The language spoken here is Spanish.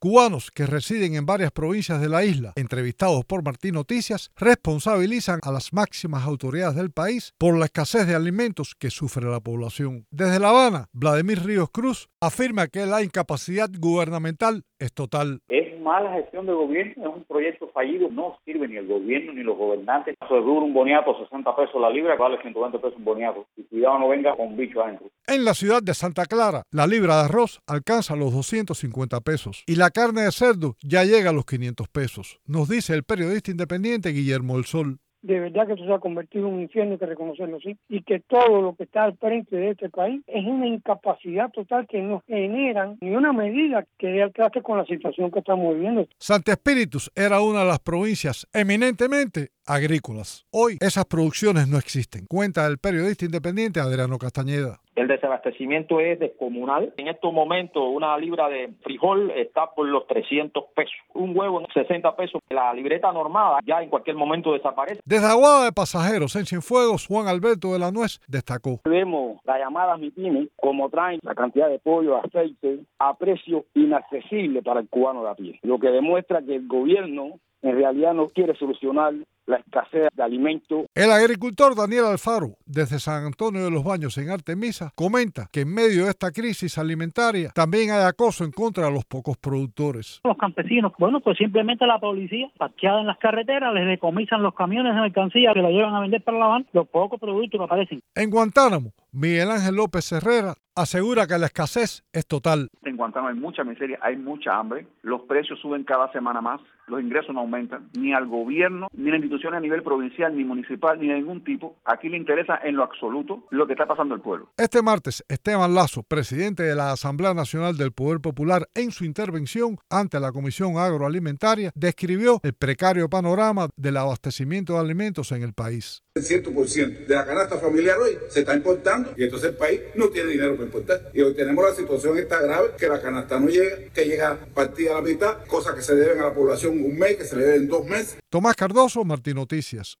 Cubanos que residen en varias provincias de la isla, entrevistados por Martín Noticias, responsabilizan a las máximas autoridades del país por la escasez de alimentos que sufre la población. Desde La Habana, Vladimir Ríos Cruz afirma que la incapacidad gubernamental es total. Es mala gestión de gobierno, es un proyecto fallido, no sirve ni el gobierno ni los gobernantes. Eso es duro, un boniato, 60 pesos la libra, vale 120 pesos un boniato. Y cuidado no venga con bicho adentro. En la ciudad de Santa Clara, la libra de arroz alcanza los 250 pesos y la carne de cerdo ya llega a los 500 pesos, nos dice el periodista independiente Guillermo del Sol. De verdad que esto se ha convertido en un infierno, hay que reconocerlo así, y que todo lo que está al frente de este país es una incapacidad total que no generan ni una medida que dé al traste con la situación que estamos viviendo. Santo Espíritus era una de las provincias eminentemente agrícolas. Hoy esas producciones no existen, cuenta el periodista independiente Adriano Castañeda. El desabastecimiento es descomunal. En estos momentos una libra de frijol está por los 300 pesos. Un huevo 60 pesos. La libreta normada ya en cualquier momento desaparece. Desde Aguada de Pasajeros en Cienfuegos, Juan Alberto de la Nuez destacó. Vemos la llamada MIPYME como traen la cantidad de pollo, aceite a precio inaccesible para el cubano de a pie. Lo que demuestra que el gobierno en realidad no quiere solucionar la escasez de alimentos. El agricultor Daniel Alfaro, desde San Antonio de los Baños en Artemisa, comenta que en medio de esta crisis alimentaria también hay acoso en contra de los pocos productores. Los campesinos, pues simplemente la policía, parqueada en las carreteras, les decomisan los camiones de mercancía que la llevan a vender para La Habana, los pocos productos que aparecen. En Guantánamo, Miguel Ángel López Herrera asegura que la escasez es total. En Guantánamo hay mucha miseria, hay mucha hambre, los precios suben cada semana más, los ingresos no aumentan, ni al gobierno, ni a las instituciones a nivel provincial, ni municipal, ni de ningún tipo. Aquí le interesa en lo absoluto lo que está pasando al pueblo. Este martes, Esteban Lazo, presidente de la Asamblea Nacional del Poder Popular, en su intervención ante la Comisión Agroalimentaria, describió el precario panorama del abastecimiento de alimentos en el país. El 100% de la canasta familiar hoy se está importando y entonces el país no tiene dinero para importar. Y hoy tenemos la situación esta grave, que la canasta no llega, que llega partida a la mitad, cosas que se deben a la población un mes, que se le deben 2 meses. Tomás Cardoso, Martín Noticias.